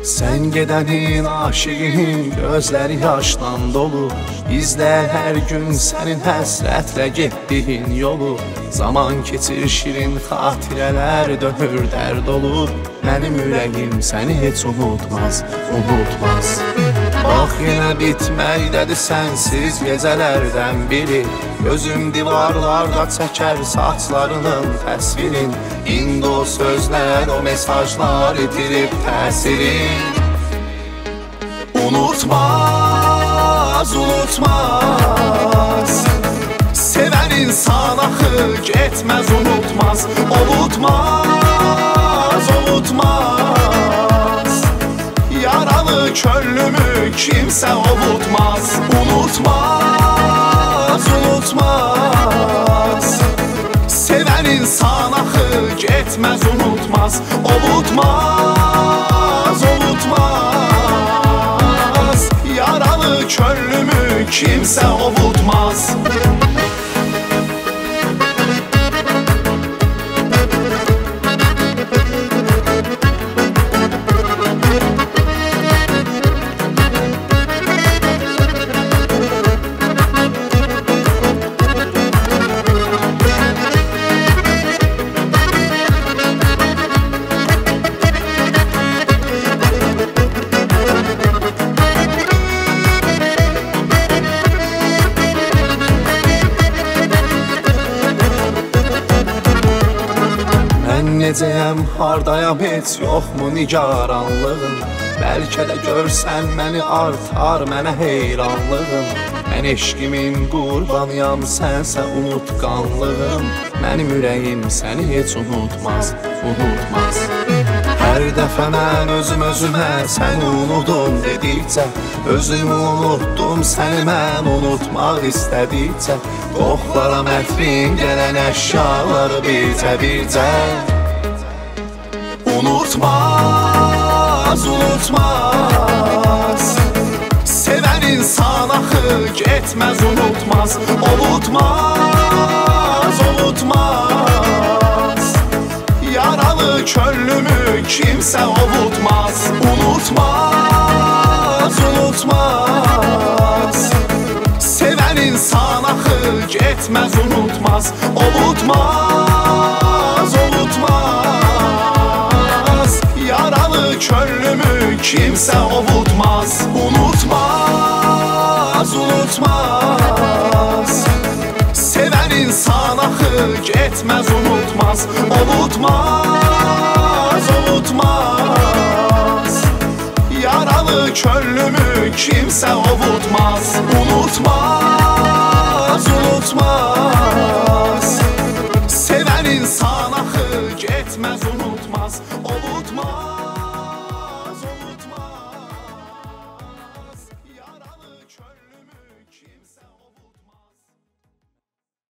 Sen gedənin, aşiqin gözləri yaşdan dolu. İzlər hər gün sənin həsrətlə getdiyin yolu. Zaman keçir şirin xatirələr dönür dərd olur. Mənim ürəyim səni heç unutmaz, unutmaz. Bax yenə bitməkdədir sənsiz gecələrdən biri. Gözüm divarlarda çəkər saçlarının təsvirin. İndi o sözlər, o mesajlar itirib təsirin. Unutmaz, unutmaz. Sevən insan axı getməz, unutmaz. Ovutmaz, ovutmaz. Yaralı könlümü kimsə ovutmaz. Unutmaz, unutmaz. Sevən insan axı getməz, unutmaz. Ovutmaz, ovutmaz. Yaralı könlümü kimsə ovutmaz. Necəyəm, hardayam, heç yoxmu nigaranlığım? Bəlkə də görsən məni artar mənə heyranlığım. Mən eşqimin qurbanıyam, sənsə unutqanlığım. Mənim ürəyim səni heç unutmaz, unutmaz. Hər dəfə mən özümə səni unudum dedikcə, özümü unutdum səni mən unutmaq istədikcə. Qoxlaram ətrin gələn əşyaları bircə-bircə. Unutmaz, unutmaz. Sevən insan axı getməz, unutmaz. Ovutmaz, ovutmaz. Yaralı könlümü kimsə ovutmaz. Unutmaz, unutmaz. Sevən insan axı getməz, unutmaz. Ovutmaz, ovutmaz. Yaralı könlümü kimsə ovutmaz. Unutmaz, unutmaz. Sevən insan axı getməz, unutmaz. Ovutmaz, ovutmaz. Yaralı könlümü kimsə ovutmaz.